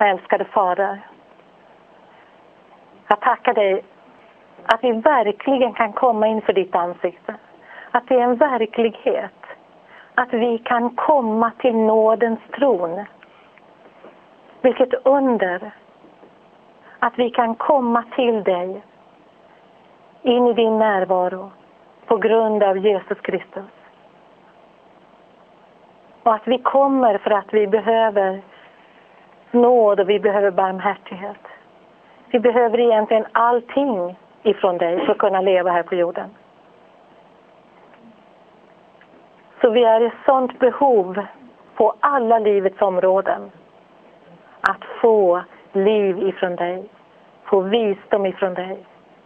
älskade Fader, jag tackar dig att vi verkligen kan komma inför ditt ansikte. Att det är en verklighet. Att vi kan komma till nådens tron. Vilket under. Att vi kan komma till dig. In i din närvaro. På grund av Jesus Kristus. Och att vi kommer för att vi behöver nåd och vi behöver barmhärtighet. Vi behöver egentligen allting ifrån dig för att kunna leva här på jorden. Så vi är i sånt behov på alla livets områden. Att få liv ifrån dig. Få visdom ifrån dig.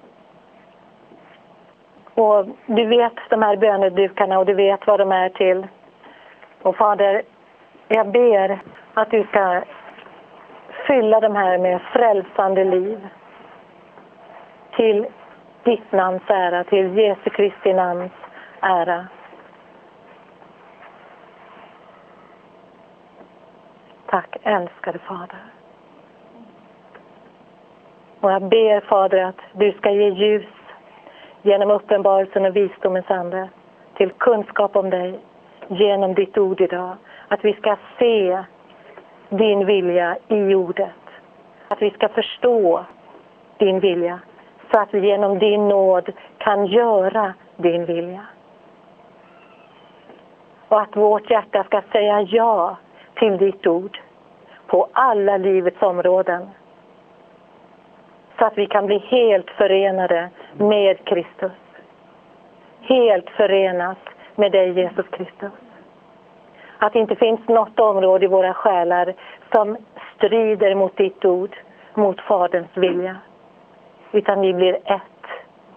Och du vet de här bönedukarna och du vet vad de är till. Och Fader, jag ber att du ska fylla de här med frälsande liv. Till ditt namns ära, till Jesu Kristi namns ära. Tack, älskade Fader. Och jag ber Fader att du ska ge ljus genom uppenbarelsen och visdomens ande till kunskap om dig genom ditt ord idag. Att vi ska se din vilja i ordet. Att vi ska förstå din vilja. Så att vi genom din nåd kan göra din vilja. Och att vårt hjärta ska säga ja till ditt ord. På alla livets områden. Så att vi kan bli helt förenade med Kristus. Helt förenat med dig Jesus Kristus. Att det inte finns något område i våra själar som strider mot ditt ord, mot Faderns vilja. Utan vi blir ett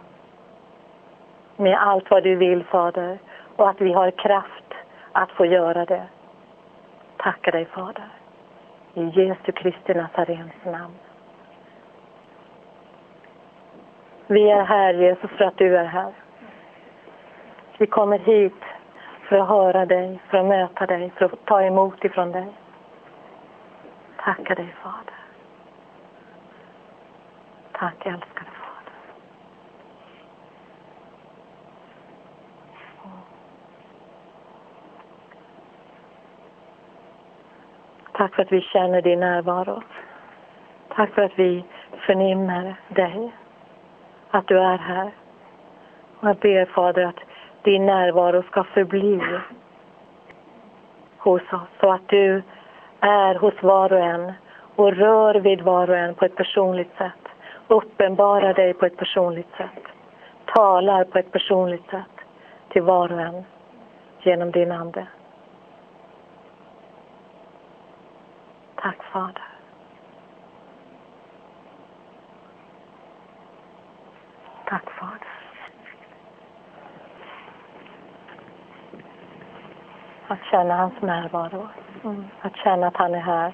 med allt vad du vill, Fader. Och att vi har kraft att få göra det. Tackar dig, Fader. I Jesu Kristi Nazarens namn. Vi är här, Jesus, för att du är här. Vi kommer hit för att höra dig, för att möta dig, för att ta emot ifrån dig. Tackar dig, Fader. Tack, älskade Fader. Tack för att vi känner din närvaro. Tack för att vi förnimmer dig. Att du är här. Och jag ber, Fader, att din närvaro ska förbli hos oss. Så att du är hos var och en och rör vid var och en på ett personligt sätt. Uppenbarar dig på ett personligt sätt. Talar på ett personligt sätt till var och en genom din ande. Tack, Fader. Tack, Fader. Att känna hans närvaro. Att känna att han är här.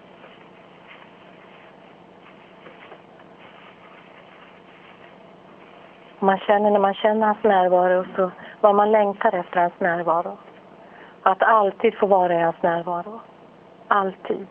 Man känner när man känner hans närvaro så vad man längtar efter hans närvaro. Att alltid få vara i hans närvaro. Alltid.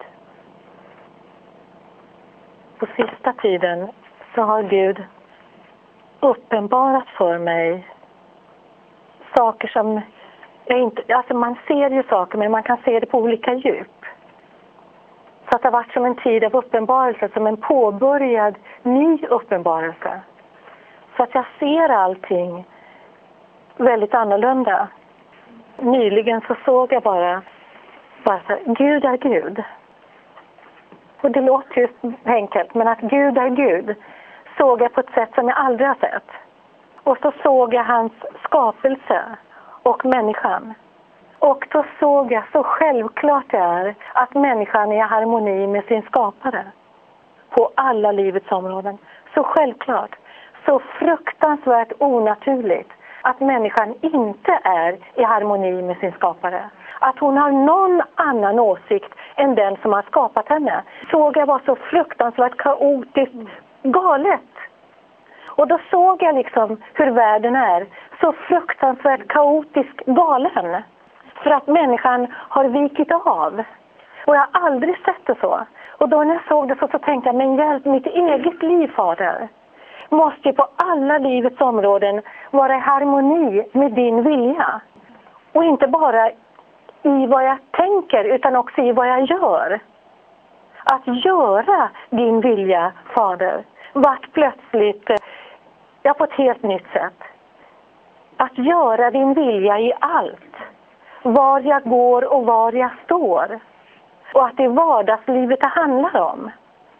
På sista tiden så har Gud uppenbarat för mig saker som jag inte, alltså man ser ju saker men man kan se det på olika djup. Så att det har varit som en tid av uppenbarelse, som en påbörjad ny uppenbarelse. Så att jag ser allting väldigt annorlunda. Nyligen så såg jag bara så, Gud är Gud. Och det låter ju enkelt, men att Gud är Gud såg jag på ett sätt som jag aldrig har sett. Och så såg jag hans skapelse och människan. Och då såg jag så självklart det är att människan är i harmoni med sin skapare. På alla livets områden. Så självklart. Så fruktansvärt onaturligt att människan inte är i harmoni med sin skapare. Att hon har någon annan åsikt än den som har skapat henne. Såg jag var så fruktansvärt kaotiskt galet. Och då såg jag liksom hur världen är så fruktansvärt kaotiskt galen. För att människan har vikit av. Och jag har aldrig sett det så. Och då när jag såg det så tänkte jag, men hjälp, mitt eget liv, Fader, måste ju på alla livets områden vara i harmoni med din vilja. Och inte bara i vad jag tänker utan också i vad jag gör. Att göra din vilja, Fader, vart plötsligt jag på ett helt nytt sätt. Att göra din vilja i allt. Var jag går och var jag står. Och att det är vardagslivet det handlar om.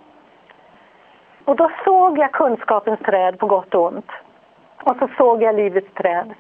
Och då såg jag kunskapens träd på gott och ont. Och så såg jag livets träd.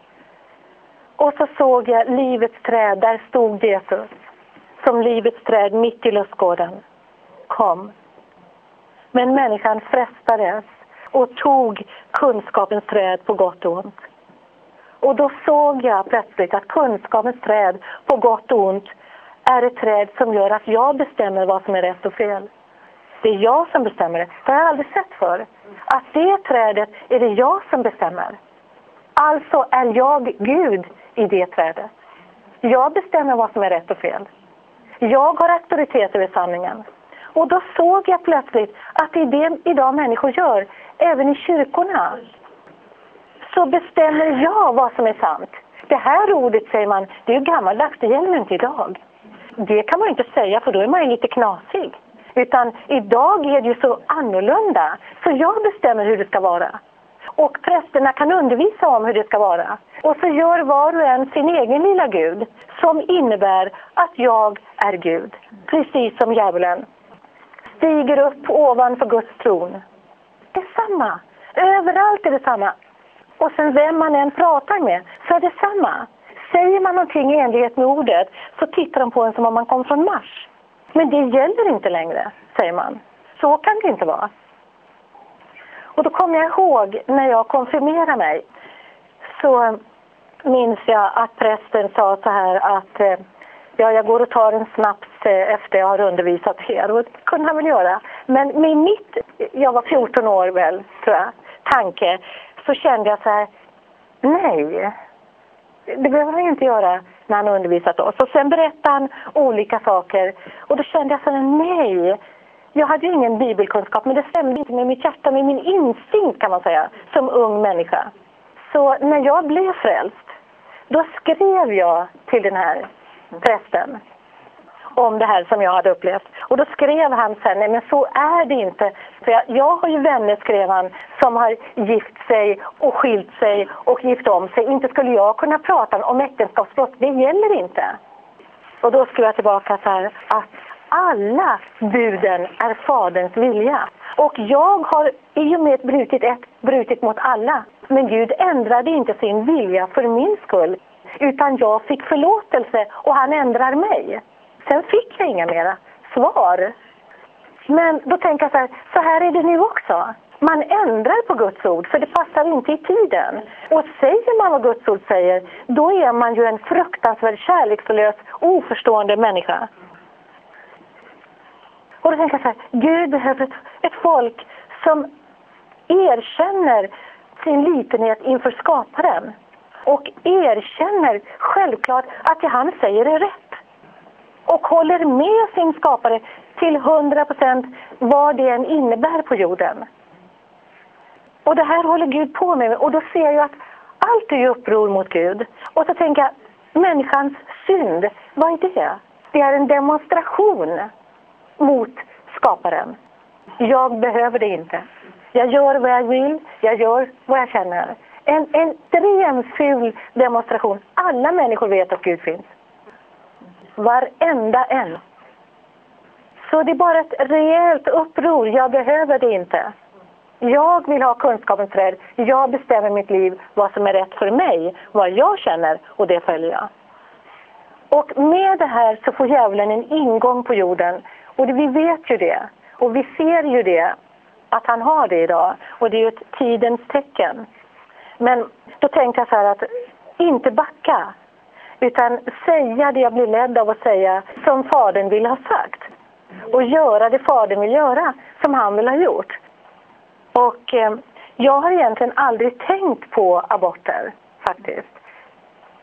Och så såg jag livets träd, där stod Jesus. Som livets träd mitt i lustgården. Kom. Men människan frestades och tog kunskapens träd på gott och ont. Och då såg jag plötsligt att kunskapens träd på gott och ont är ett träd som gör att jag bestämmer vad som är rätt och fel. Det är jag som bestämmer det. Det har jag aldrig sett för. Att det trädet är det jag som bestämmer. Alltså är jag Gud i det trädet. Jag bestämmer vad som är rätt och fel. Jag har auktoritet över sanningen. Och då såg jag plötsligt att det är det idag människor gör. Även i kyrkorna. Så bestämmer jag vad som är sant. Det här ordet, säger man, det är ju gammaldags, det gäller inte idag. Det kan man inte säga, för då är man ju lite knasig. Utan idag är det ju så annorlunda. Så jag bestämmer hur det ska vara. Och prästerna kan undervisa om hur det ska vara. Och så gör var och en sin egen lilla Gud. Som innebär att jag är Gud. Precis som djävulen. Stiger upp ovanför Guds tron. Det är samma. Överallt är det samma. Och sen vem man än pratar med så är det samma. Säger man någonting i enlighet med ordet så tittar de på en som om man kom från Mars. Men det gäller inte längre, säger man. Så kan det inte vara. Och då kommer jag ihåg när jag konfirmerade mig. Så minns jag att prästen sa så här att jag går och tar en snaps efter jag har undervisat er. Och det kunde han väl göra. Men med jag var 14 år väl, tror jag, tanke. Så kände jag så här, nej, det behöver han inte göra när han undervisat oss. Och sen berättade han olika saker. Och då kände jag så här, nej, jag hade ju ingen bibelkunskap. Men det stämde inte med mitt hjärta, med min instinkt kan man säga, som ung människa. Så när jag blev frälst, då skrev jag till den här prästen om det här som jag hade upplevt. Och då skrev han sen, nej men så är det inte. För jag har ju vänner, skrev han, som har gift sig och skilt sig och gift om sig. Inte skulle jag kunna prata om äktenskapsbrott, det gäller inte. Och då skrev jag tillbaka så här, att alla buden är faderns vilja. Och jag har i och med brutit mot alla. Men Gud ändrade inte sin vilja för min skull. Utan jag fick förlåtelse och han ändrar mig. Sen fick jag inga mera svar. Men då tänker jag så här är det nu också. Man ändrar på Guds ord för det passar inte i tiden. Och säger man vad Guds ord säger, då är man ju en fruktansvärd kärlekslös, oförstående människa. Och då tänker jag så här, Gud behöver ett folk som erkänner sin litenhet inför skaparen. Och erkänner självklart att det han säger är rätt. Och håller med sin skapare till 100% vad det än innebär på jorden. Och det här håller Gud på med. Och då ser jag att allt är uppror mot Gud. Och så tänker jag, människans synd, vad är det? Det är en demonstration mot skaparen. Jag behöver det inte. Jag gör vad jag vill, jag gör vad jag känner. En extremt ful demonstration. Alla människor vet att Gud finns. Varenda en. Så det är bara ett rejält uppror. Jag behöver det inte. Jag vill ha kunskapens träd. Jag bestämmer mitt liv, vad som är rätt för mig. Vad jag känner, och det följer jag. Och med det här så får djävulen en ingång på jorden. Och vi vet ju det. Och vi ser ju det. Att han har det idag. Och det är ju ett tidens tecken. Men då tänkte jag så här att inte backa. Utan säga det jag blir ledd av att säga som fadern vill ha sagt. Och göra det fadern vill göra som han vill ha gjort. Och jag har egentligen aldrig tänkt på aborter faktiskt.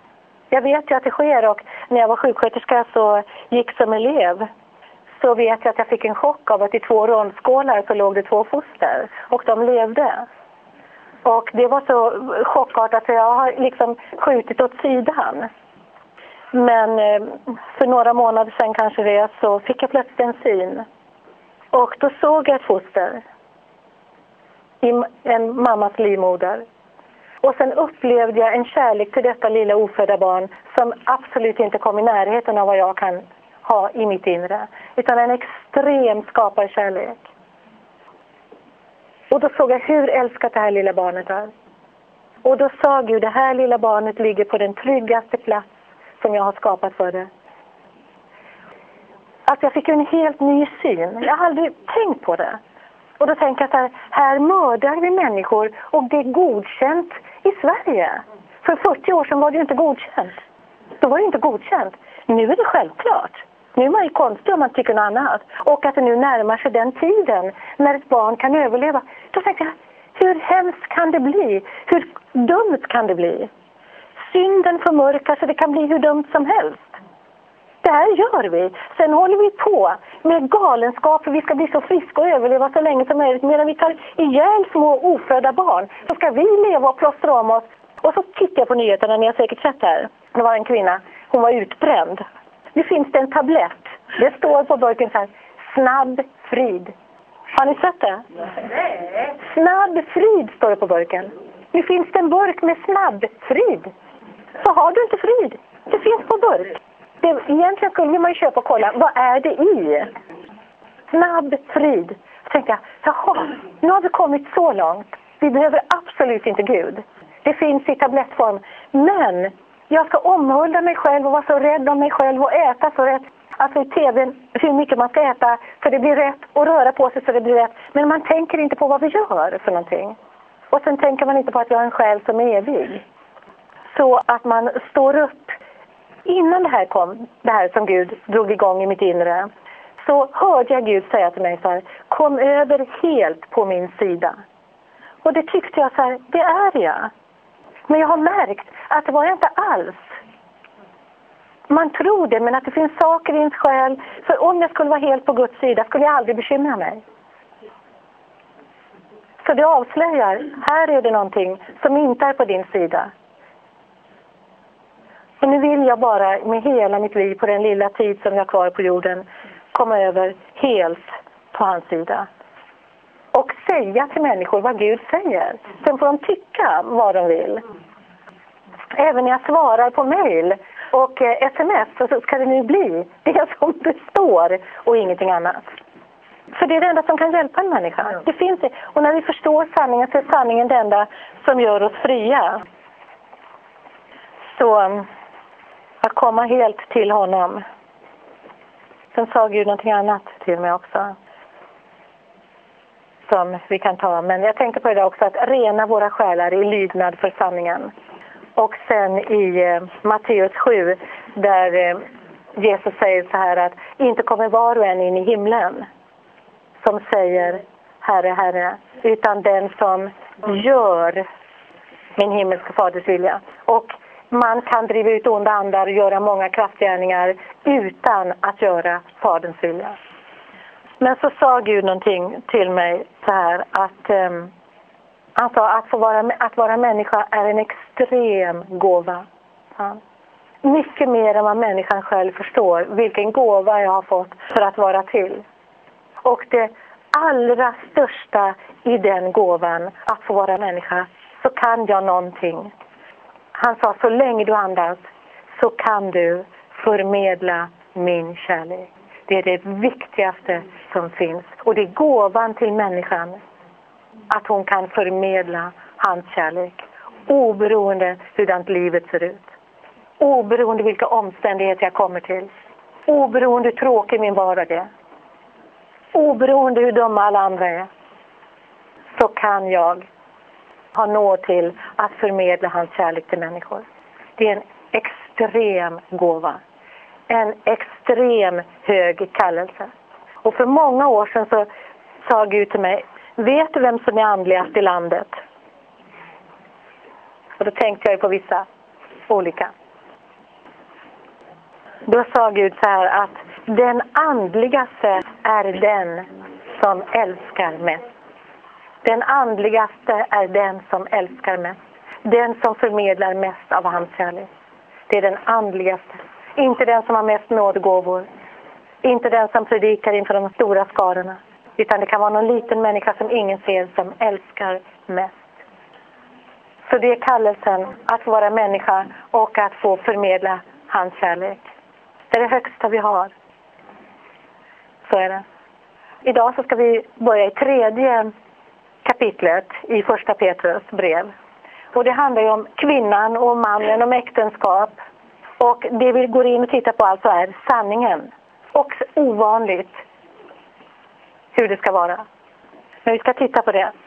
Jag vet ju att det sker, och när jag var sjuksköterska så gick som elev. Så vet jag att jag fick en chock av att i 2 rondskålar så låg det 2 foster. Och de levde. Och det var så chockartat att jag har liksom skjutit åt sidan. Men för några månader sedan kanske det, så fick jag plötsligt en syn. Och då såg jag ett foster i en mammas livmoder. Och sen upplevde jag en kärlek till detta lilla ofödda barn som absolut inte kom i närheten av vad jag kan ha i mitt inre. Utan en extrem skaparkärlek. Och då såg jag hur älskat det här lilla barnet är. Och då sa Gud, det här lilla barnet ligger på den tryggaste plats som jag har skapat för det. Alltså jag fick en helt ny syn. Jag har aldrig tänkt på det. Och då tänker jag så här mördar vi människor och det är godkänt i Sverige. För 40 år sedan var det ju inte godkänt. Då var det inte godkänt. Nu är det självklart. Nu är man ju konstig om man tycker något annat. Och att det nu närmar sig den tiden när ett barn kan överleva. Då tänker jag, hur hemskt kan det bli? Hur dumt kan det bli? Synden förmörkar så det kan bli hur dumt som helst. Det här gör vi. Sen håller vi på med galenskap för vi ska bli så friska och överleva så länge som möjligt. Medan vi tar ihjäl små ofödda barn så ska vi leva och plåstra om oss. Och så tittar jag på nyheterna, ni har säkert sett här. Det var en kvinna, hon var utbränd. Nu finns det en tablett. Det står på burken så här, snabb frid. Har ni sett det? Nej. Snabb frid står det på burken. Nu finns det en burk med snabb frid. Så har du inte frid. Det finns på burk. Egentligen skulle man ju köpa och kolla, vad är det i? Snabb frid. Så tänkte jag, jaha, nu har vi kommit så långt. Vi behöver absolut inte Gud. Det finns i tablettform. Men jag ska omhulda mig själv och vara så rädd om mig själv och äta så rätt. Alltså i tvn, hur mycket man ska äta så det blir rätt och röra på sig så det blir rätt. Men man tänker inte på vad vi gör för någonting. Och sen tänker man inte på att jag har en själ som är evig. Så att man står upp. Innan det här kom, det här som Gud drog igång i mitt inre, så hörde jag Gud säga till mig så här, kom över helt på min sida. Och det tyckte jag så här, det är jag. Men jag har märkt att det var jag inte alls. Man tror det, men att det finns saker i ens själ. För om jag skulle vara helt på Guds sida skulle jag aldrig bekymra mig. Så det avslöjar, här är det någonting som inte är på din sida. Och nu vill jag bara med hela mitt liv på den lilla tid som jag har kvar på jorden komma över helt på hans sida. Och säga till människor vad Gud säger. Sen får de tycka vad de vill. Även när jag svarar på mejl och sms så ska det nu bli det som det står och ingenting annat. För det är det enda som kan hjälpa en människa. Det finns det. Och när vi förstår sanningen så är sanningen det enda som gör oss fria. Så att komma helt till honom. Sen sa Gud någonting annat till mig också. Som vi kan ta. Men jag tänker på det också att rena våra själar i lydnad för sanningen. Och sen i Matteus 7 där Jesus säger så här att inte kommer var och en in i himlen som säger Herre, Herre, utan den som gör min himmelska faders vilja. Och man kan driva ut onda andar och göra många kraftgärningar utan att göra faderns vilja. Men så sa Gud någonting till mig så här att han sa att vara människa är en extrem gåva. Ja. Mycket mer än vad människan själv förstår vilken gåva jag har fått för att vara till. Och det allra största i den gåvan att få vara människa så kan jag någonting. Han sa så länge du andas så kan du förmedla min kärlek. Det är det viktigaste som finns. Och det är gåvan till människan. Att hon kan förmedla hans kärlek. Oberoende hurdant livet ser ut. Oberoende vilka omständigheter jag kommer till. Oberoende hur tråkig min vardag är. Oberoende hur dumma alla andra är. Så kan jag ha nåd till att förmedla hans kärlek till människor. Det är en extrem gåva. En extrem hög kallelse. Och för många år sedan så sa Gud till mig, vet du vem som är andligast i landet? Och då tänkte jag på vissa olika. Då sa Gud så här att den andligaste är den som älskar mest. Den andligaste är den som älskar mest. Den som förmedlar mest av hans kärlek. Det är den andligaste. Inte den som har mest nådgåvor. Inte den som predikar inför de stora skarorna. Utan det kan vara någon liten människa som ingen ser som älskar mest. Så det är kallelsen att vara människa och att få förmedla hans kärlek. Det är det högsta vi har. Så är det. Idag så ska vi börja i 3:e kapitlet i första Petrus brev. Och det handlar ju om kvinnan och mannen, om äktenskap. Och det vi går in och tittar på alltså är sanningen. Och ovanligt hur det ska vara. Men vi ska titta på det.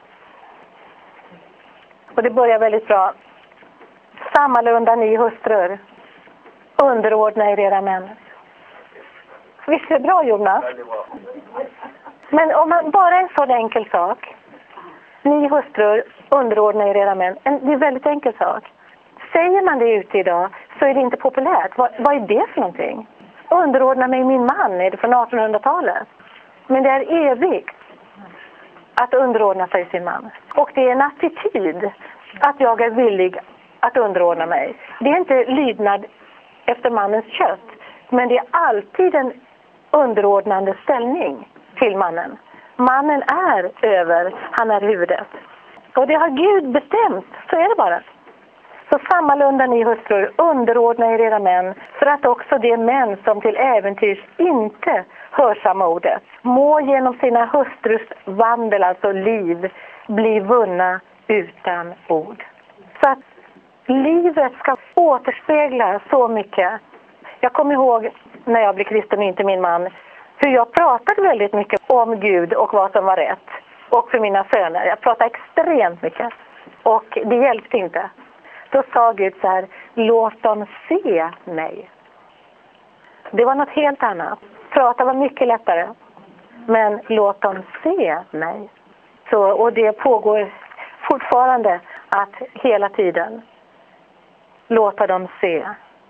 Och det börjar väldigt bra. Sammalunda ni hustrur. Underordna er era män. Visst är det bra, Jonas? Men om man bara en sån enkel sak. Ni hustrur, underordna er era män. Det är en väldigt enkel sak. Säger man det ute idag så är det inte populärt. Vad är det för någonting? Underordna mig min man, är det från 1800-talet? Men det är evigt att underordna sig sin man. Och det är en attityd att jag är villig att underordna mig. Det är inte lydnad efter mannens kött. Men det är alltid en underordnande ställning till mannen. Mannen är över, han är huvudet. Och det har Gud bestämt, så är det bara. Så sammalunda ni hustrur, underordna er era män, för att också de män som till äventyrs inte hör samma ordet, må genom sina hustrus vandel, alltså liv, bli vunna utan ord. Så att livet ska återspegla så mycket. Jag kommer ihåg när jag blev kristen och inte min man, hur jag pratade väldigt mycket om Gud och vad som var rätt. Och för mina söner. Jag pratade extremt mycket. Och det hjälpte inte. Då sa Gud så här, låt dem se mig. Det var något helt annat. Prata var mycket lättare. Men låt dem se mig. Så, och det pågår fortfarande att hela tiden låta dem se.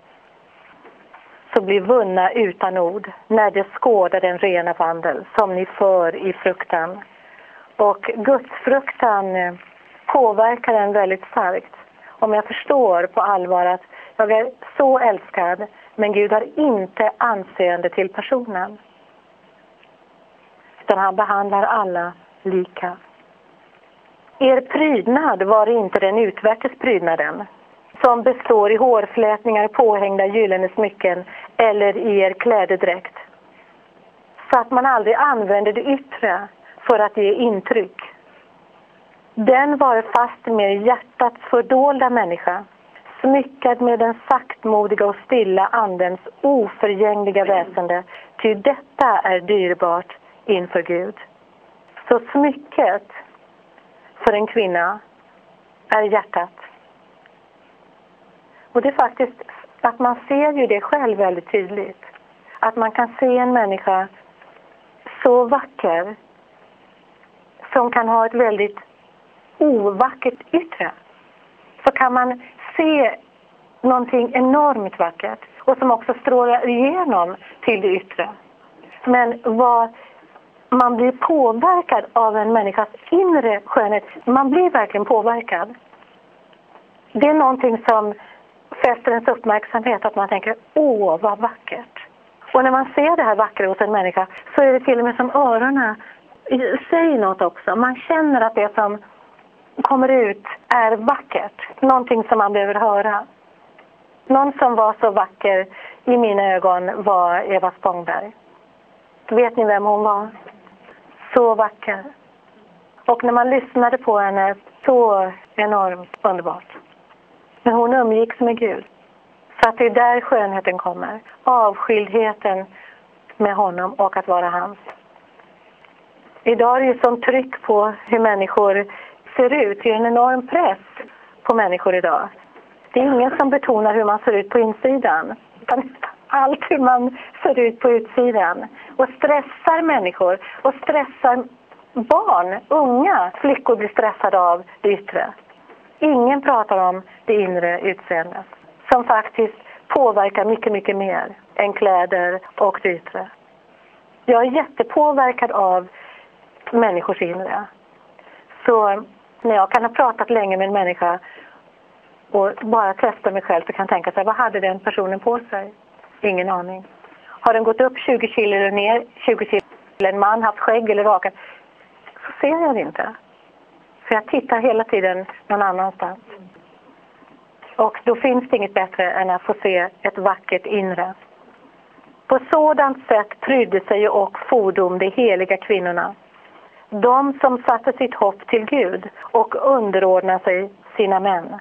Så blir vunna utan ord när det skådar den rena vandel som ni för i fruktan. Och Guds fruktan påverkar en väldigt starkt. Om jag förstår på allvar att jag är så älskad, men Gud har inte anseende till personen. Utan han behandlar alla lika. Er prydnad var inte den utvärtes prydnaden, som består i hårflätningar, påhängda gyllene smycken eller i er klädedräkt. Så att man aldrig använder det yttre för att ge intryck. Den var fast med hjärtats fördolda människa, smyckad med den saktmodiga och stilla andens oförgängliga väsende, ty detta är dyrbart inför Gud. Så smycket för en kvinna är hjärtat. Och det är faktiskt att man ser ju det själv väldigt tydligt. Att man kan se en människa så vacker som kan ha ett väldigt ovackert yttre. Så kan man se någonting enormt vackert och som också strålar igenom till det yttre. Men vad man blir påverkad av en människas inre skönhet, man blir verkligen påverkad. Det är någonting som fäster ens uppmärksamhet, att man tänker, åh vad vackert. Och när man ser det här vackra hos en människa så är det till och med som öronen säger något också. Man känner att det som kommer ut är vackert. Någonting som man behöver höra. Någon som var så vacker i mina ögon var Eva Spångberg. Vet ni vem hon var? Så vacker. Och när man lyssnade på henne, så enormt underbart. Men hon umgicks med Gud. Så att det är där skönheten kommer. Avskildheten med honom och att vara hans. Idag är det ju sånt tryck på hur människor ser ut. Det är en enorm press på människor idag. Det är ingen som betonar hur man ser ut på insidan. Utan allt hur man ser ut på utsidan. Och stressar människor. Och stressar barn, unga flickor blir stressade av det yttre. Ingen pratar om det inre utseendet. Som faktiskt påverkar mycket, mycket mer än kläder och det yttre. Jag är jättepåverkad av människors inre. Så när jag kan ha pratat länge med en människa och bara testa mig själv, så kan jag tänka sig, vad hade den personen på sig? Ingen aning. Har den gått upp 20 kilo eller ner 20 kilo, eller en man haft skägg eller rakat, så ser jag det inte. För jag tittar hela tiden någon annanstans. Och då finns det inget bättre än att få se ett vackert inre. På sådant sätt prydde sig och fordom de heliga kvinnorna. De som satte sitt hopp till Gud och underordnade sig sina män.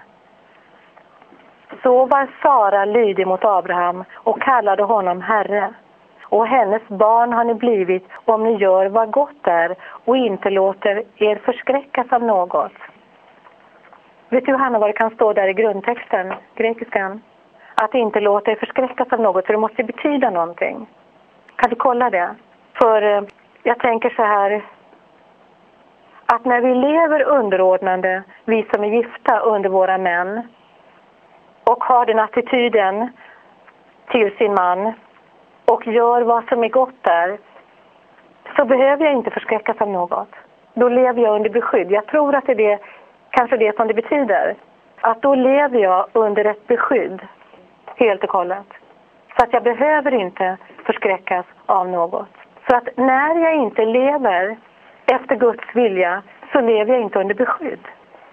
Så var Sara lydig mot Abraham och kallade honom Herre. Och hennes barn har ni blivit om ni gör vad gott är och inte låter er förskräckas av något. Vet du, Hanna, vad det kan stå där i grundtexten, grekiskan? Att inte låta er förskräckas av något, för det måste betyda någonting. Kan du kolla det? För jag tänker så här, att när vi lever underordnande, vi som är gifta under våra män, och har den attityden till sin man och gör vad som är gott där, så behöver jag inte förskräckas av något. Då lever jag under beskydd. Jag tror att det är kanske det som det betyder. Att då lever jag under ett beskydd helt och hållet. Så att jag behöver inte förskräckas av något. Så att när jag inte lever efter Guds vilja, så lever jag inte under beskydd.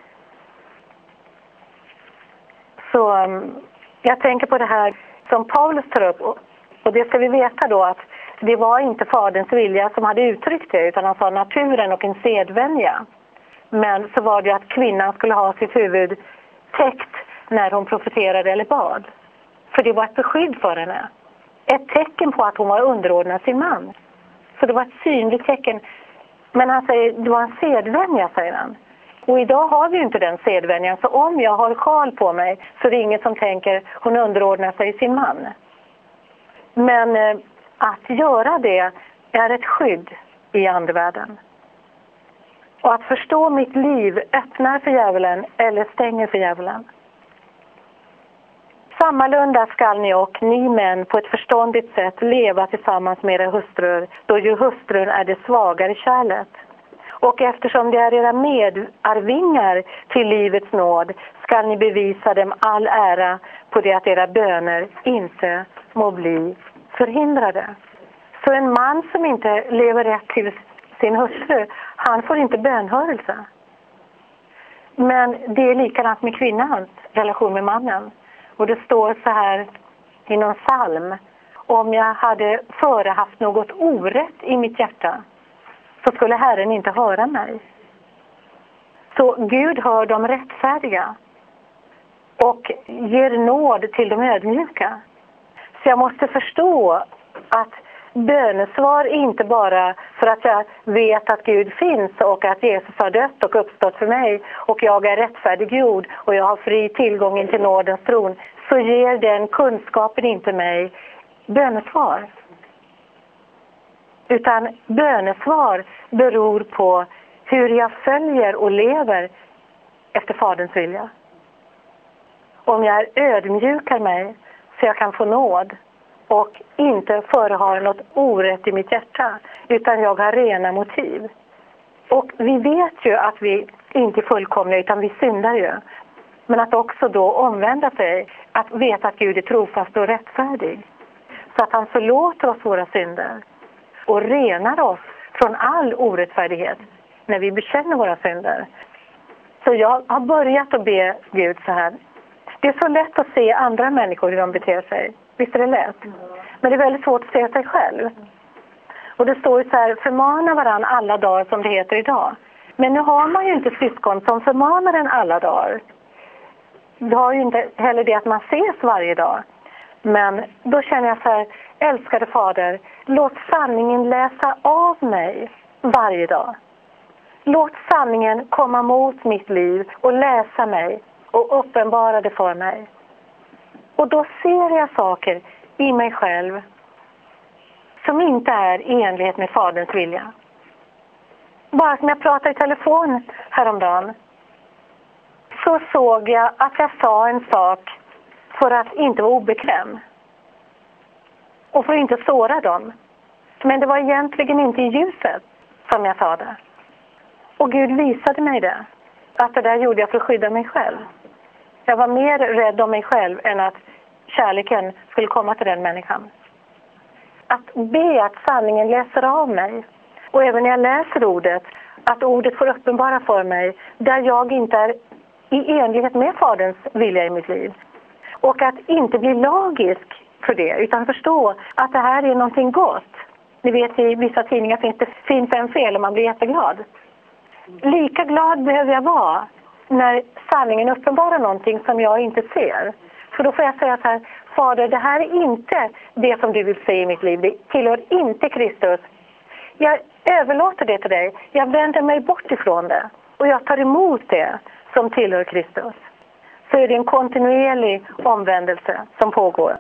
Så jag tänker på det här som Paulus tar upp. Och det ska vi veta då, att det var inte faderns vilja som hade uttryckt det, utan han sa naturen och en sedvänja. Men så var det att kvinnan skulle ha sitt huvud täckt när hon profeterade eller bad. För det var ett beskydd för henne. Ett tecken på att hon var underordnad sin man. Så det var ett synligt tecken. Men han säger, det var en sedvänja, säger han. Och idag har vi ju inte den sedvänjan. Så om jag har sjal på mig, så är det ingen som tänker hon underordnar sig sin man. Men att göra det är ett skydd i andevärlden. Och att förstå mitt liv öppnar för djävulen eller stänger för djävulen. Sammalunda skall ni och ni män på ett förståndigt sätt leva tillsammans med era hustrur, då ju hustrun är det svagare kärlet. Och eftersom det är era medarvingar till livets nåd, skall ni bevisa dem all ära på det att era böner inte må bli förhindrade. Så en man som inte lever rätt till sin hustru, han får inte bönhörelse. Men det är likadant med kvinnans relation med mannen. Och det står så här i någon psalm: om jag hade före haft något orätt i mitt hjärta, så skulle Herren inte höra mig. Så Gud hör de rättfärdiga och ger nåd till de ödmjuka. Så jag måste förstå att bönesvar är inte bara för att jag vet att Gud finns och att Jesus har dött och uppstått för mig och jag är rättfärdiggjord och jag har fri tillgång till nådens tron, så ger den kunskapen inte mig bönesvar. Utan bönesvar beror på hur jag följer och lever efter faderns vilja. Om jag ödmjukar mig så jag kan få nåd och inte förehar något orätt i mitt hjärta, utan jag har rena motiv. Och vi vet ju att vi inte är fullkomliga, utan vi syndar ju. Men att också då omvända sig, att veta att Gud är trofast och rättfärdig. Så att han förlåter oss våra synder och renar oss från all orättfärdighet när vi bekänner våra synder. Så jag har börjat att be Gud så här. Det är så lätt att se andra människor hur de beter sig. Visst är det lätt? Men det är väldigt svårt att se sig själv. Och det står ju så här, förmana varann alla dagar som det heter idag. Men nu har man ju inte syskon som förmanar en alla dagar. Det har ju inte heller det att man ses varje dag. Men då känner jag så här, älskade fader, låt sanningen läsa av mig varje dag. Låt sanningen komma mot mitt liv och läsa mig och uppenbara det för mig. Och då ser jag saker i mig själv som inte är i enlighet med faderns vilja. Bara som jag pratade i telefon häromdagen, så såg jag att jag sa en sak för att inte vara obekväm. Och för att inte såra dem. Men det var egentligen inte i ljuset som jag sa det. Och Gud visade mig det. Att det där gjorde jag för att skydda mig själv. Jag var mer rädd om mig själv än att kärleken skulle komma till den människan. Att be att sanningen läser av mig. Och även när jag läser ordet, att ordet får uppenbara för mig där jag inte är i enlighet med Faderns vilja i mitt liv. Och att inte bli lagisk för det, utan förstå att det här är någonting gott. Ni vet, i vissa tidningar finns det fem fel och man blir jätteglad. Lika glad behöver jag vara när sanningen uppenbarar någonting som jag inte ser. För då får jag säga så här: Fader, det här är inte det som du vill se i mitt liv. Det tillhör inte Kristus. Jag överlåter det till dig. Jag vänder mig bort ifrån det. Och jag tar emot det som tillhör Kristus. Så är det en kontinuerlig omvändelse som pågår.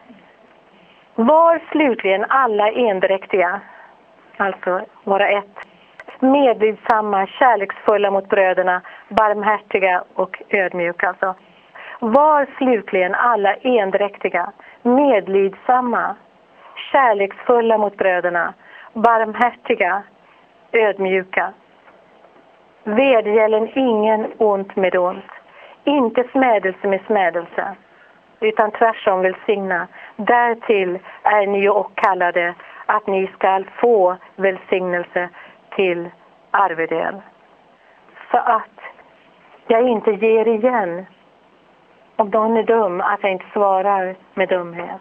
Var slutligen alla endräktiga, alltså vara ett, medlidsamma, kärleksfulla mot bröderna, barmhärtiga och ödmjuka. Alltså. Var slutligen alla endräktiga, medlidsamma, kärleksfulla mot bröderna, barmhärtiga, ödmjuka. Vedergällen ingen ont med ont, inte smädelse med smädelse, utan tvärsom välsigna. Därtill är ni och kallade att ni ska få välsignelse till arvedel. Så att jag inte ger igen om någon är dum, att jag inte svarar med dumhet.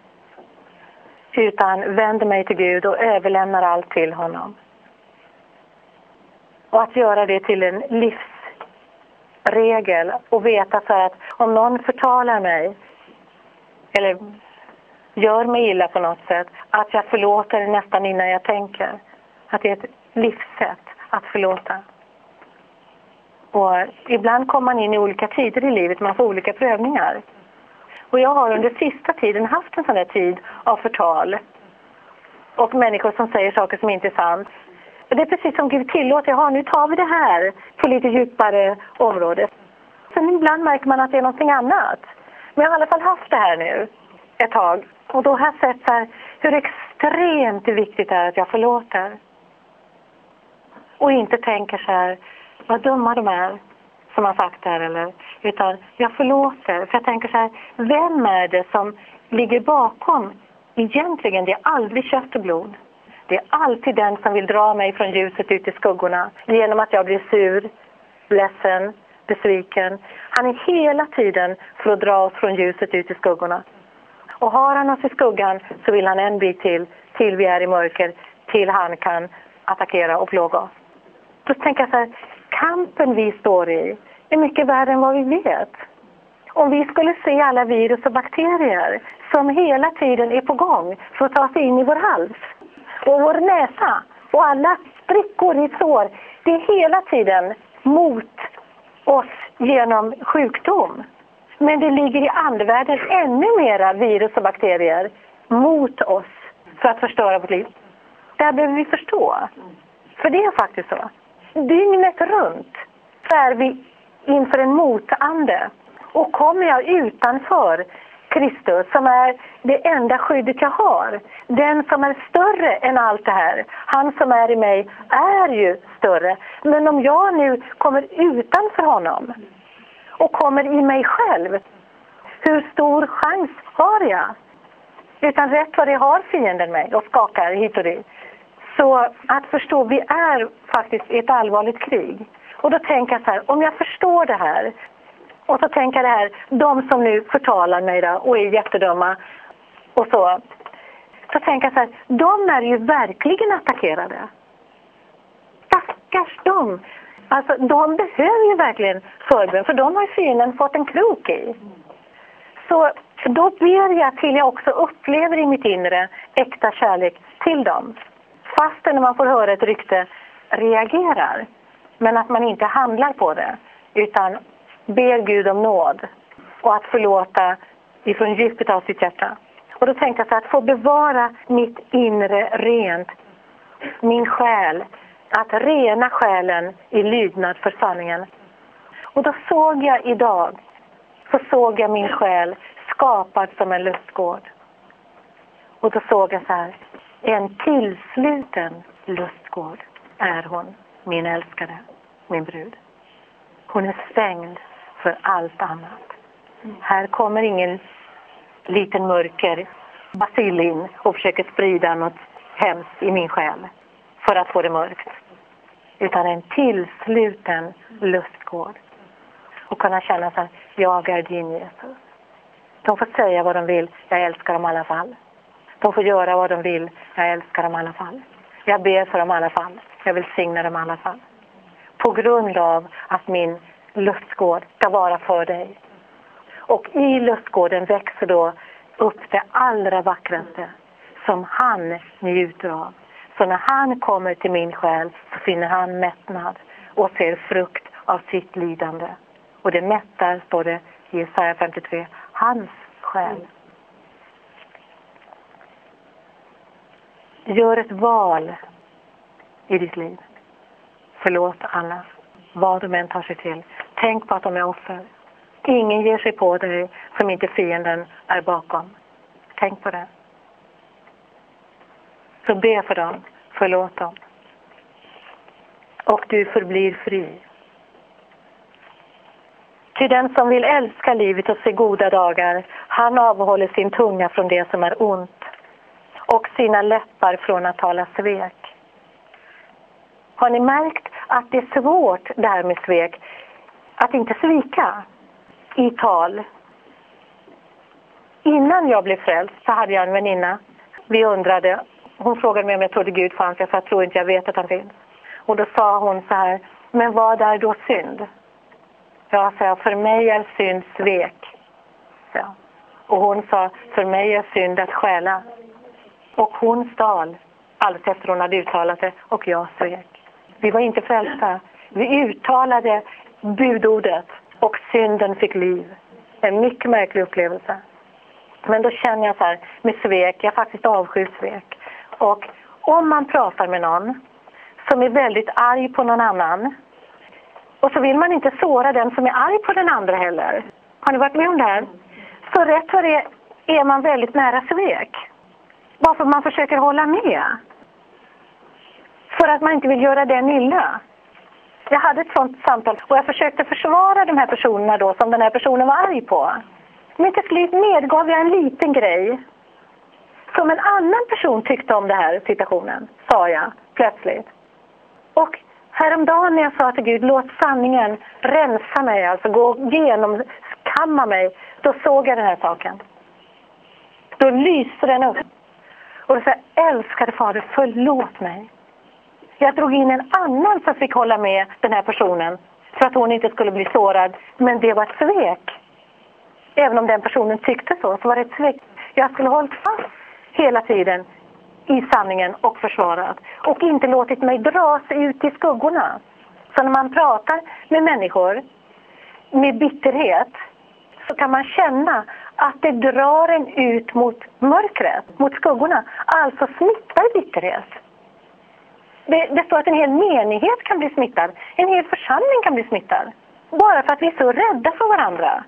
Utan vänder mig till Gud och överlämnar allt till honom. Och att göra det till en livsregel och veta så att om någon förtalar mig eller gör mig illa på något sätt, att jag förlåter nästan innan jag tänker. Att det är ett livssätt att förlåta. Och ibland kommer man in i olika tider i livet, man får olika prövningar. Och jag har under sista tiden haft en sån där tid av förtal. Och människor som säger saker som inte är sant. Och det är precis som Gud tillåter. Jaha, nu tar vi det här på lite djupare område. Sen ibland märker man att det är någonting annat. Men jag har i alla fall haft det här nu ett tag. Och då har jag sett så här, hur extremt viktigt det är att jag förlåter. Och inte tänker så här, vad dumma de är som har sagt det här. Eller, utan jag förlåter. För jag tänker så här, vem är det som ligger bakom? Egentligen, det är aldrig kött och blod. Det är alltid den som vill dra mig från ljuset ut i skuggorna. Genom att jag blir sur, ledsen, besviken. Han är hela tiden för att dra oss från ljuset ut i skuggorna. Och har han oss i skuggan så vill han en bit till vi är i mörker. Till han kan attackera och plåga oss. Då tänker jag så här, kampen vi står i är mycket värre än vad vi vet. Om vi skulle se alla virus och bakterier som hela tiden är på gång för att ta sig in i vår hals och vår näsa och alla sprickor i sår, det är hela tiden mot oss genom sjukdom. Men det ligger i andevärlden ännu mera virus och bakterier mot oss för att förstöra vårt liv. Där behöver vi förstå. För det är faktiskt så. Dygnet runt så är vi inför en motande. Och kommer jag utanför Kristus som är det enda skyddet jag har, den som är större än allt det här, han som är i mig är ju större. Men om jag nu kommer utanför honom och kommer i mig själv, hur stor chans har jag? Utan rätt vad det har fienden mig och skakar hit och dit. Så att förstå, vi är faktiskt i ett allvarligt krig. Och då tänker jag så här, om jag förstår det här, och så tänker jag det här, de som nu förtalar mig då, och är jättedumma och så tänker jag så här, de är ju verkligen attackerade. Stackars de. Alltså de behöver ju verkligen förbön, för de har ju fienden fått en krok i. Så då ber jag till jag också upplever i mitt inre äkta kärlek till dem. Fastän när man får höra ett rykte reagerar. Men att man inte handlar på det, utan ber Gud om nåd och att förlåta ifrån djupet av sitt hjärta. Och då tänkte jag så att få bevara mitt inre rent, min själ, att rena själen i lydnad för sanningen. Och då såg jag idag, så såg jag min själ skapad som en lustgård. Och då såg jag så här, en tillsluten lustgård är hon, min älskade, min brud. Hon är stängd för allt annat. Här kommer ingen liten mörker basil in och försöker sprida något hemskt i min själ för att få det mörkt. Utan en tillsluten lustgård. Och kunna känna så här, jag är din Jesus. De får säga vad de vill, jag älskar dem i alla fall. De får göra vad de vill, jag älskar dem i alla fall. Jag ber för dem i alla fall, jag vill signa dem i alla fall. På grund av att min lustgård ska vara för dig. Och i lustgården växer då upp det allra vackraste som han njuter av. Så när han kommer till min själ så finner han mättnad och ser frukt av sitt lidande. Och det mättar, står det i Jesaja 53, hans själ. Gör ett val i ditt liv. Förlåt alla, vad de än tar sig till. Tänk på att de är offer. Ingen ger sig på dig som inte fienden är bakom. Tänk på det. Så be för dem, förlåt dem. Och du förblir fri. Till den som vill älska livet och se goda dagar, han avhåller sin tunga från det som är ont och sina läppar från att tala svek. Har ni märkt att det är svårt det här med svek? Att inte svika i tal. Innan jag blev frälst så hade jag en väninna. Vi undrade, hon frågade mig om jag trodde Gud fanns. Jag sa, jag tror inte, jag vet att han finns. Och då sa hon så här, men vad är då synd? Jag sa, för mig är synd svek. Ja. Och hon sa, för mig är synd att stjäla. Och hon stal allt efter hon hade uttalat det och jag svek. Vi var inte frälsta. Vi uttalade budordet och synden fick liv. En mycket märklig upplevelse. Men då känner jag så här med svek, jag faktiskt avskyr svek. Och om man pratar med någon som är väldigt arg på någon annan, och så vill man inte såra den som är arg på den andra heller. Har ni varit med om det här? Så rätt för det är man väldigt nära svek. Varför man försöker hålla med. För att man inte vill göra den illa. Jag hade ett sånt samtal och jag försökte försvara de här personerna då som den här personen var arg på. Men till slut medgav jag en liten grej. Som en annan person tyckte om den här situationen, sa jag plötsligt. Och häromdagen när jag sa till Gud, låt sanningen rensa mig, alltså gå igenom, kamma mig, då såg jag den här saken. Då lyste den upp. Och då sa jag, älskade Fader, förlåt mig. Jag drog in en annan som fick hålla med den här personen för att hon inte skulle bli sårad, men det var ett svek. Även om den personen tyckte så var det ett svek. Jag skulle hållit fast hela tiden i sanningen och försvarat. Och inte låtit mig dras ut i skuggorna. Så när man pratar med människor med bitterhet så kan man känna att det drar en ut mot mörkret, mot skuggorna. Alltså smittar bitterhet. Det står att en hel menighet kan bli smittad. En hel församling kan bli smittad. Bara för att vi är så rädda för varandra.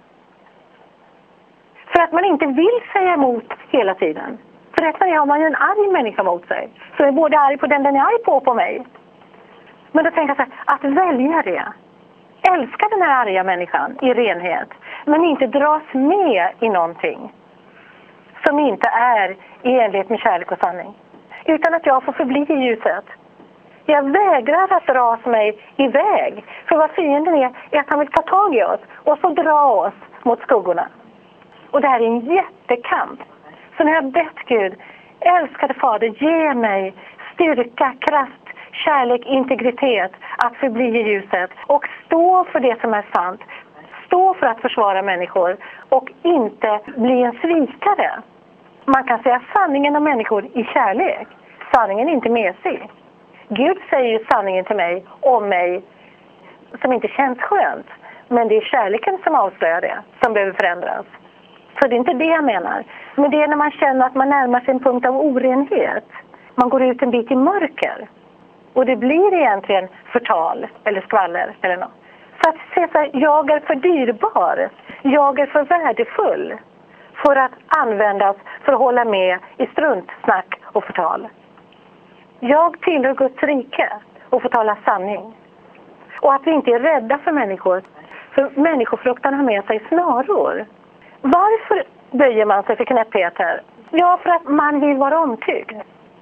För att man inte vill säga emot hela tiden. För detta har man ju en arg människa mot sig. Så är både arg på den är arg på mig. Men då tänker jag så här, att välja det. Älska den här arga människan i renhet. Men inte dras med i någonting som inte är i enlighet med kärlek och sanning. Utan att jag får förbli i ljuset. Jag vägrar att dras mig iväg. För vad fienden är att han vill ta tag i oss och så dra oss mot skuggorna. Och det här är en jättekamp. Så när jag bett Gud, älskade Fader, ge mig styrka, kraft, kärlek, integritet att förbli i ljuset. Och stå för det som är sant. Stå för att försvara människor och inte bli en svikare. Man kan säga sanningen om människor i kärlek. Sanningen är inte mesig. Gud säger ju sanningen till mig, om mig, som inte känns skönt. Men det är kärleken som avslöjar det, som behöver förändras. Så det är inte det jag menar. Men det är när man känner att man närmar sig en punkt av orenhet. Man går ut en bit i mörker. Och det blir egentligen förtal eller skvaller eller något. Så att se så här, jag är för dyrbar. Jag är för värdefull. för att användas för att hålla med i struntsnack och förtal. Jag tillhör Guds rike och får tala sanning. Och att vi inte är rädda för människor. För människofruktan har med sig snaror. Varför böjer man sig för knäppheter? Ja, för att man vill vara omtyckt.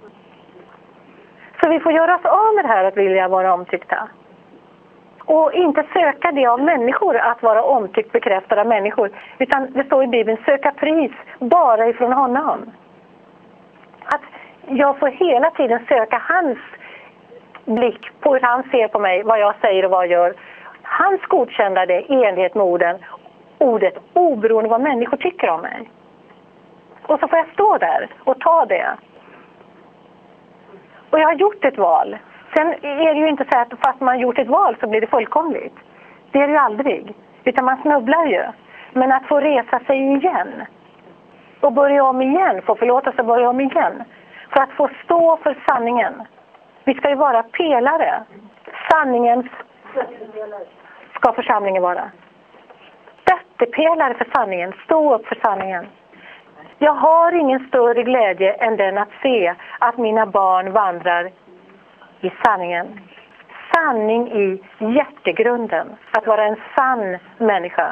Så vi får göra oss av med det här att vilja vara omtyckta. Och inte söka det av människor att vara omtyckt, bekräftade av människor. Utan det står i Bibeln, söka pris bara ifrån honom. Att jag får hela tiden söka hans blick på hur han ser på mig, vad jag säger och vad jag gör. Hans godkännande i enlighet med ordet oberoende vad människor tycker om mig. Och så får jag stå där och ta det. Och jag har gjort ett val. Sen är det ju inte så att fast man har gjort ett val så blir det fullkomligt. Det är det ju aldrig. Utan man snubblar ju. Men att få resa sig igen. Och börja om igen. Få förlåtelse och börja om igen. För att få stå för sanningen. Vi ska ju vara pelare. Sanningens ska församlingen vara. Stöttepelare för sanningen. Stå upp för sanningen. Jag har ingen större glädje än den att se att mina barn vandrar i sanningen. Sanning i hjärtegrunden. Att vara en sann människa.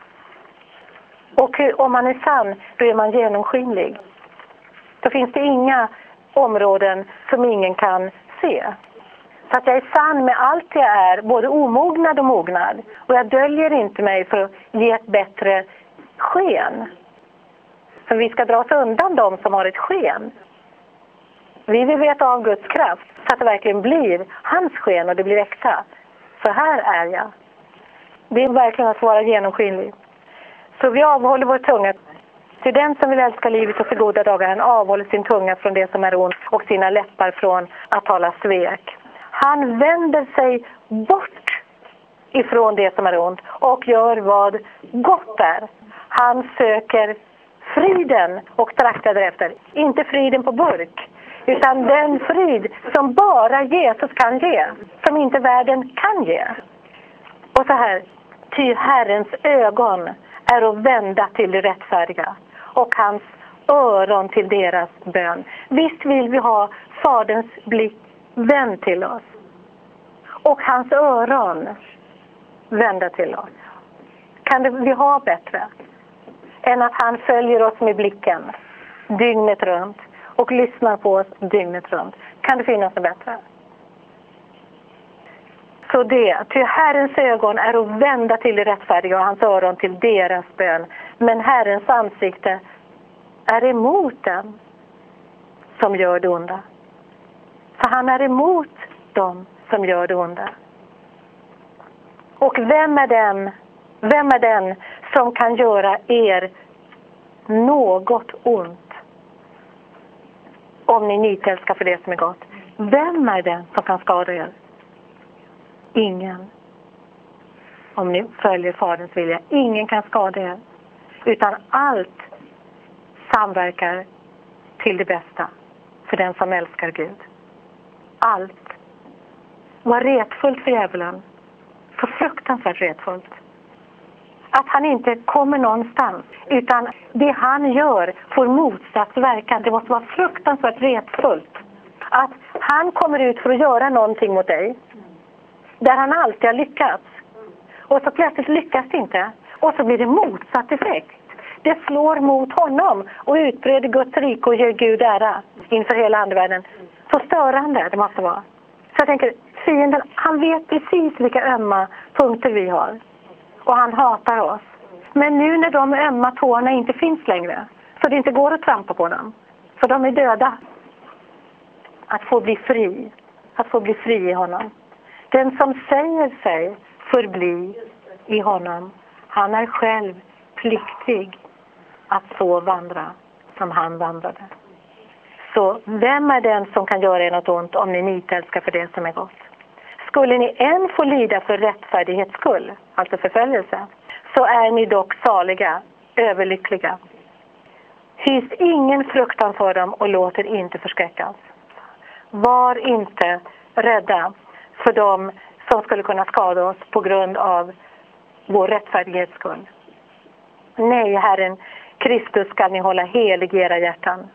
Och om man är sann, då är man genomskinlig. Då finns det inga områden som ingen kan se. Så att jag är sann med allt jag är, både omognad och mognad. Och jag döljer inte mig för att ge ett bättre sken. För vi ska dra oss undan dem som har ett sken. Vi vill veta av Guds kraft så att det verkligen blir hans sken och det blir äkta. Så här är jag. Det är verkligen att vara genomskinlig. Så vi avhåller vår tunga. Till den som vill älska livet och för goda dagar, han avhåller sin tunga från det som är ont och sina läppar från att tala svek. Han vänder sig bort ifrån det som är ont och gör vad gott är. Han söker friden och traktar därefter. Inte friden på burk, utan den frid som bara Jesus kan ge. Som inte världen kan ge. Och så här, ty Herrens ögon är att vända till det rättfärdiga. Och hans öron till deras bön. Visst vill vi ha Faderns blick vänd till oss. Och hans öron vända till oss. Kan vi ha bättre än att han följer oss med blicken dygnet runt och lyssnar på oss dygnet runt? Kan det finnas något bättre? Så det, ty Herrens ögon är att vända till det rättfärdiga och hans öron till deras bön. Men Herrens ansikte är emot den som gör det onda. För han är emot dem som gör det onda. Och vem är den som kan göra er något ont om ni nitälskar för det som är gott? Vem är den som kan skada er? Ingen. Om ni följer Faderns vilja. Ingen kan skada er. Utan allt samverkar till det bästa för den som älskar Gud. Allt. Var retfullt för djävulen. Så fruktansvärt retfullt. Att han inte kommer någonstans. Utan det han gör får motsatt verkan. Det måste vara fruktansvärt retfullt. Att han kommer ut för att göra någonting mot dig. Där han alltid har lyckats. Och så plötsligt lyckas det inte. Och så blir det motsatt effekt. Det slår mot honom och utbreder Guds rike och ger Gud ära inför hela andevärlden. Så störande det måste vara. Så jag tänker, fienden, han vet precis vilka ömma punkter vi har. Och han hatar oss. Men nu när de ömma tårna inte finns längre, så det inte går att trampa på dem. För de är döda. Att få bli fri. Att få bli fri i honom. Den som säger sig förbli i honom, han är själv pliktig att så vandra som han vandrade. Så vem är den som kan göra er något ont om ni nitälskar för det som är gott? Skulle ni än få lida för rättfärdighets skull, alltså förföljelse, så är ni dock saliga, överlyckliga. Hys ingen fruktan för dem och låt er inte förskräckas. Var inte rädda för dem som skulle kunna skada oss på grund av vår rättfärdighets skull. Nej, Herren Kristus ska ni hålla helig i era hjärtan.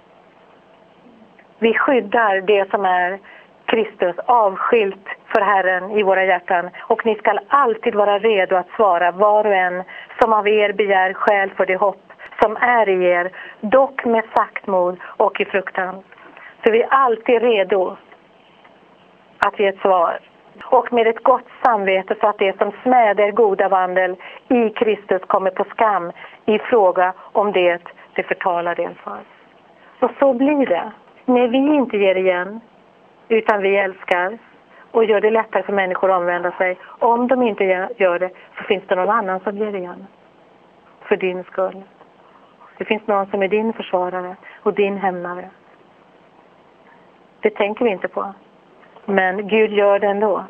Vi skyddar det som är Kristus avskilt för Herren i våra hjärtan. Och ni ska alltid vara redo att svara var och en som av er begär skäl för det hopp som är i er, dock med saktmod och i fruktan. Så vi är alltid redo att ge ett svar. Och med ett gott samvete, så att det som smäder goda vandel i Kristus kommer på skam i fråga om det förtalar det för. Och så blir det. När vi inte ger igen, utan vi älskar och gör det lättare för människor att omvända sig. Om de inte gör det, så finns det någon annan som ger igen. För din skull. Det finns någon som är din försvarare och din hämnare. Det tänker vi inte på. Men Gud gör det ändå.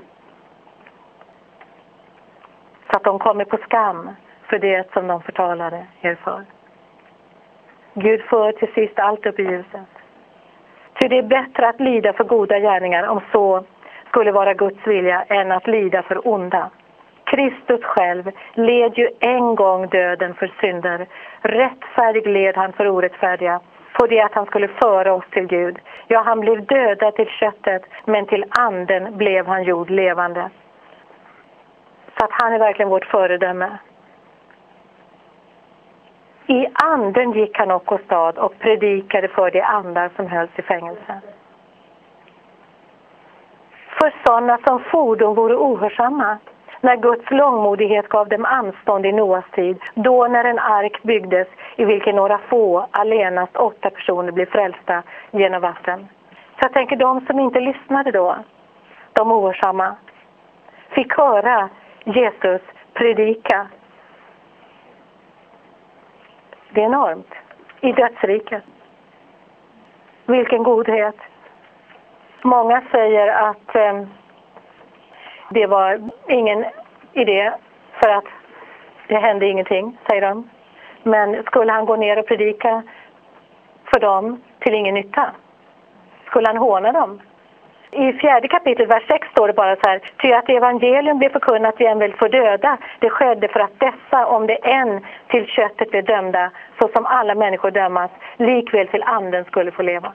Så att de kommer på skam för det som de förtalade er för. Gud för till sist allt upp i ljuset. Ty det är bättre att lida för goda gärningar, om så skulle vara Guds vilja, än att lida för onda. Kristus själv led ju en gång döden för synder. Rättfärdig led han för orättfärdiga, på det att han skulle föra oss till Gud. Ja, han blev dödad till köttet, men till anden blev han gjord levande. Så att han är verkligen vårt föredöme. I anden gick han upp åstad och predikade för de andar som hölls i fängelse. För sådana som fordon vore ohörsamma, när Guds långmodighet gav dem anstånd i Noas tid, då när en ark byggdes i vilken några få, allenast 8 personer, blev frälsta genom vatten. Så jag tänker, de som inte lyssnade då, de ohörsamma, fick höra Jesus predika. Det är enormt. I dödsriket. Vilken godhet. Många säger att det var ingen idé, för att det hände ingenting, säger de. Men skulle han gå ner och predika för dem till ingen nytta? Skulle han håna dem? I 4 kapitlet, vers 6 står det bara så här: ty att evangelium blev förkunnat jämväl för döda, det skedde för att dessa, om det än till köttet blev dömda, så som alla människor dömas, likväl till anden skulle få leva.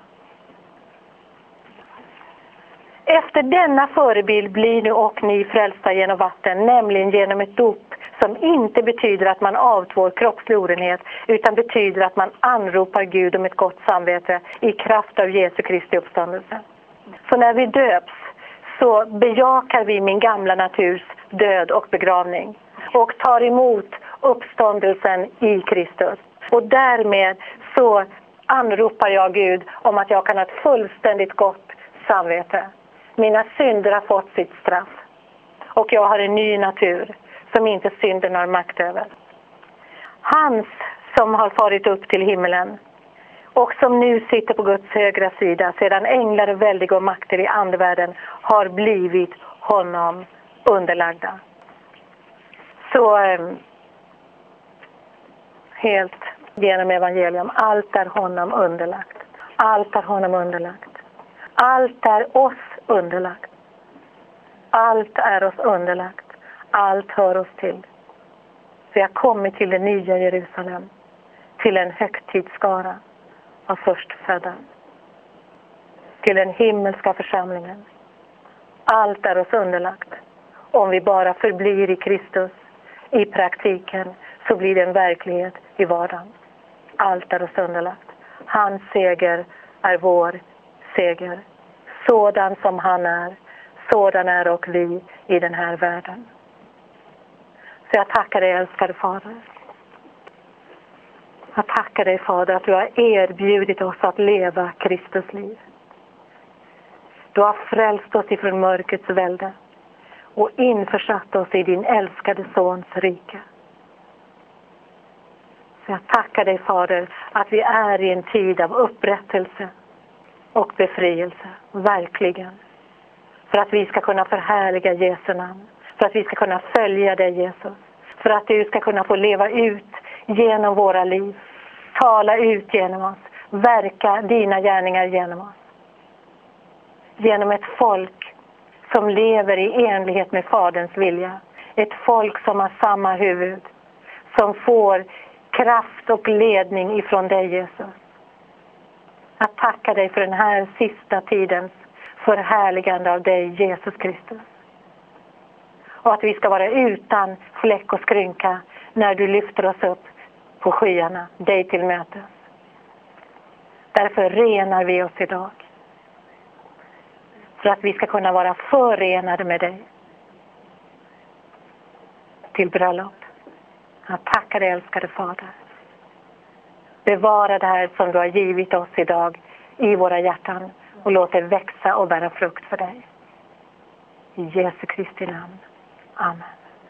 Efter denna förebild blir nu och ni frälsta genom vatten, nämligen genom ett dop som inte betyder att man avtvår kroppslig orenhet, utan betyder att man anropar Gud om ett gott samvete i kraft av Jesu Kristi uppståndelse. Så när vi döps så bejakar vi min gamla naturs död och begravning och tar emot uppståndelsen i Kristus. Och därmed så anropar jag Gud om att jag kan ha ett fullständigt gott samvete. Mina synder har fått sitt straff. Och jag har en ny natur som inte synden har makt över. Hans som har farit upp till himmelen och som nu sitter på Guds högra sida, sedan änglar och väldiga och makter i andevärlden har blivit honom underlagda. Så helt genom evangelium, allt är honom underlagt. Allt är honom underlagt. Allt är oss underlagt. Allt är oss underlagt. Allt hör oss till. Vi har kommit till det nya Jerusalem, till en högtidsskara av förstfödda, till den himmelska församlingen. Allt är oss underlagt. Om vi bara förblir i Kristus i praktiken, så blir det en verklighet i vardagen. Allt är oss underlagt. Hans seger är vår seger. Sådan som han är, sådan är och vi i den här världen. Så jag tackar dig, älskade Fader. Jag tackar dig, Fader, att du har erbjudit oss att leva Kristus liv. Du har frälst oss ifrån mörkrets välde och införsatt oss i din älskade Sons rike. Så jag tackar dig, Fader, att vi är i en tid av upprättelse och befrielse, verkligen. För att vi ska kunna förhärliga Jesu namn. För att vi ska kunna följa dig, Jesus. För att du ska kunna få leva ut genom våra liv. Tala ut genom oss. Verka dina gärningar genom oss. Genom ett folk som lever i enlighet med Faderns vilja. Ett folk som har samma huvud. Som får kraft och ledning ifrån dig, Jesus. Att tacka dig för den här sista tidens förhärligande av dig, Jesus Kristus. Och att vi ska vara utan fläck och skrynka när du lyfter oss upp på skyarna, dig till mötes. Därför renar vi oss idag. För att vi ska kunna vara förenade med dig till bröllop. Jag tackar dig, älskade Fader. Bevara det här som du har givit oss idag i våra hjärtan och låt det växa och bära frukt för dig. I Jesu Kristi namn. Amen.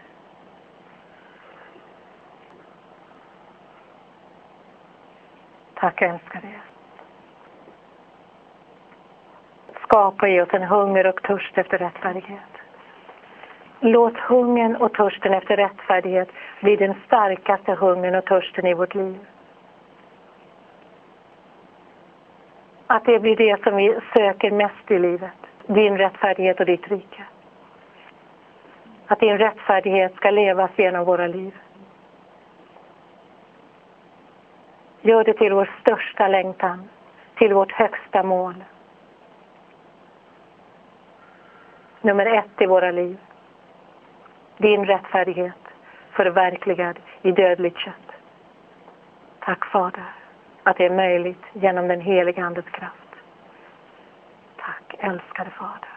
Tack, älskade jag. Skapa i oss en hunger och törst efter rättfärdighet. Låt hungern och törsten efter rättfärdighet bli den starkaste hungern och törsten i vårt liv. Att det blir det som vi söker mest i livet. Din rättfärdighet och ditt rike. Att din rättfärdighet ska levas genom våra liv. Gör det till vår största längtan. Till vårt högsta mål. Nummer 1 i våra liv. Din rättfärdighet förverkligad i dödligt kött. Tack, Fader, att det är möjligt genom den heliga Andes kraft. Tack, älskade Fader.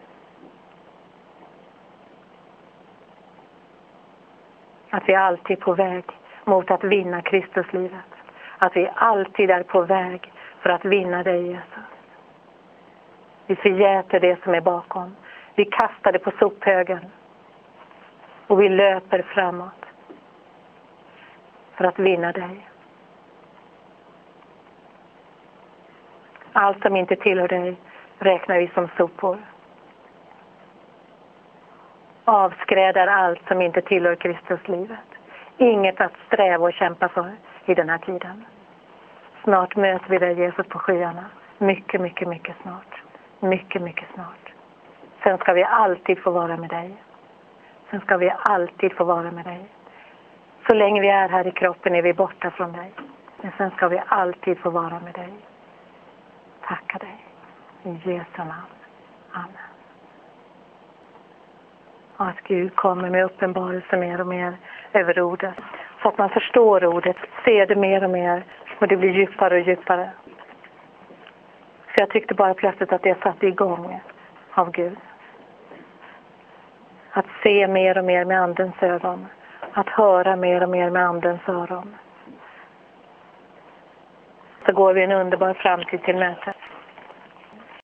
Att vi alltid är på väg mot att vinna Kristuslivet. Att vi alltid är på väg för att vinna dig, Jesus. Vi förgäter det som är bakom. Vi kastar det på sophögen. Och vi löper framåt för att vinna dig. Allt som inte tillhör dig räknar vi som sopor. Avskrädar allt som inte tillhör Kristuslivet. Inget att sträva och kämpa för i den här tiden. Snart möter vi dig, Jesus, på skyarna. Mycket, mycket, mycket snart. Mycket, mycket snart. Sen ska vi alltid få vara med dig. Sen ska vi alltid få vara med dig. Så länge vi är här i kroppen är vi borta från dig. Men sen ska vi alltid få vara med dig. Tacka dig. I Jesu namn. Amen. Och att Gud kommer med uppenbarelse mer och mer över ordet. Så att man förstår ordet, ser det mer och mer. Och det blir djupare och djupare. För jag tyckte bara plötsligt att det satte igång av Gud. Att se mer och mer med andens ögon. Att höra mer och mer med andens öron. Så går vi en underbar framtid till möte.